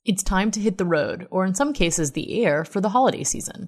It's time to hit the road, or in some cases the air, for the holiday season.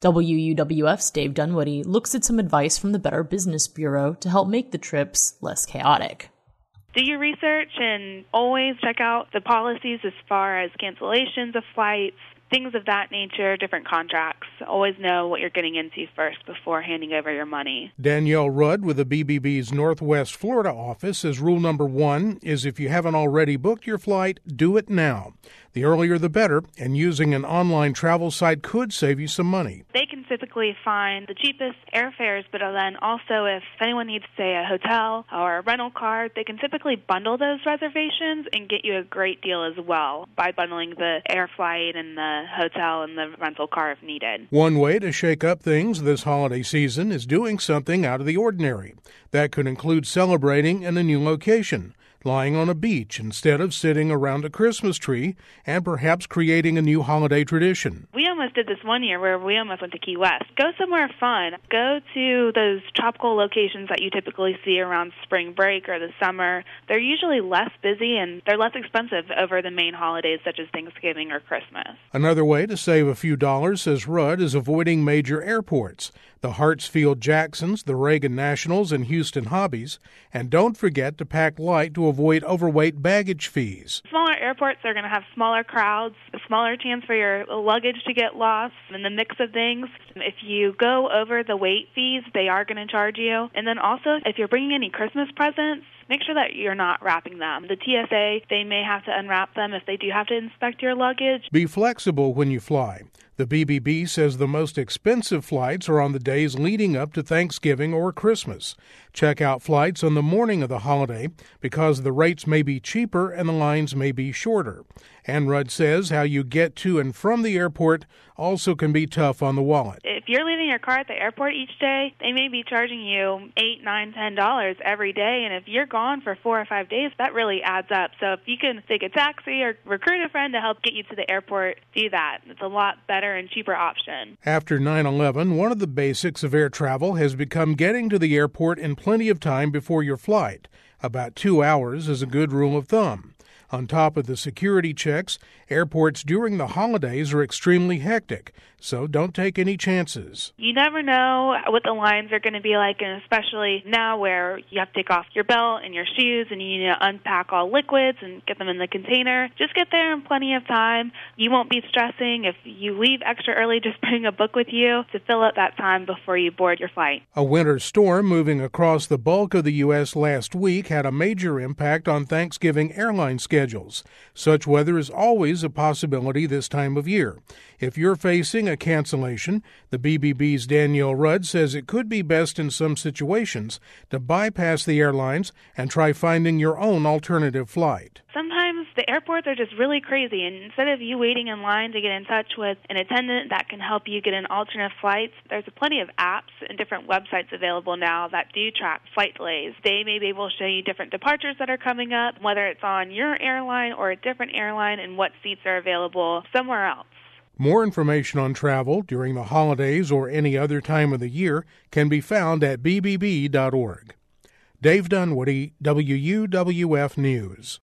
WUWF's Dave Dunwoody looks at some advice from the Better Business Bureau to help make the trips less chaotic. Do your research and always check out the policies as far as cancellations of flights, things of that nature, different contracts. Always know what you're getting into first before handing over your money. Danielle Rudd with the BBB's Northwest Florida office says rule number 1 is if you haven't already booked your flight, do it now. The earlier the better, and using an online travel site could save you some money. They can typically find the cheapest airfares, but then also if anyone needs, say, a hotel or a rental car, they can typically bundle those reservations and get you a great deal as well by bundling the air flight and the hotel and the rental car if needed. One way to shake up things this holiday season is doing something out of the ordinary. That could include celebrating in a new location, lying on a beach instead of sitting around a Christmas tree, and perhaps creating a new holiday tradition. We almost did this one year where we almost went to Key West. Go somewhere fun. Go to those tropical locations that you typically see around spring break or the summer. They're usually less busy and they're less expensive over the main holidays such as Thanksgiving or Christmas. Another way to save a few dollars, says Rudd, is avoiding major airports. The Hartsfield-Jacksons, the Reagan Nationals, and Houston Hobbies. And don't forget to pack light to avoid overweight baggage fees. Smaller airports are going to have smaller crowds, a smaller chance for your luggage to get lost in the mix of things. If you go over the weight fees, they are going to charge you. And then also, if you're bringing any Christmas presents, make sure that you're not wrapping them. The TSA, they may have to unwrap them if they do have to inspect your luggage. Be flexible when you fly. The BBB says the most expensive flights are on the days leading up to Thanksgiving or Christmas. Check out flights on the morning of the holiday because the rates may be cheaper and the lines may be shorter. And Rudd says how you get to and from the airport also can be tough on the wallet. If you're leaving your car at the airport each day, they may be charging you $8, $9, $10 every day. And if you're gone for 4 or 5 days, that really adds up. So if you can take a taxi or recruit a friend to help get you to the airport, do that. It's a lot better and cheaper option. After 9/11, one of the basics of air travel has become getting to the airport in plenty of time before your flight. About 2 hours is a good rule of thumb. On top of the security checks, airports during the holidays are extremely hectic, so don't take any chances. You never know what the lines are going to be like, and especially now where you have to take off your belt and your shoes and you need to unpack all liquids and get them in the container. Just get there in plenty of time. You won't be stressing. If you leave extra early, just bring a book with you to fill up that time before you board your flight. A winter storm moving across the bulk of the U.S. last week had a major impact on Thanksgiving airline schedules. Such weather is always a possibility this time of year. If you're facing a cancellation, the BBB's Danielle Rudd says it could be best in some situations to bypass the airlines and try finding your own alternative flight. Sometimes the airports are just really crazy, and instead of you waiting in line to get in touch with an attendant that can help you get an alternate flights, there's plenty of apps and different websites available now that do track flight delays. They may be able to show you different departures that are coming up, whether it's on your airline or a different airline, and what seats are available somewhere else. More information on travel during the holidays or any other time of the year can be found at bbb.org. Dave Dunwoody, WUWF News.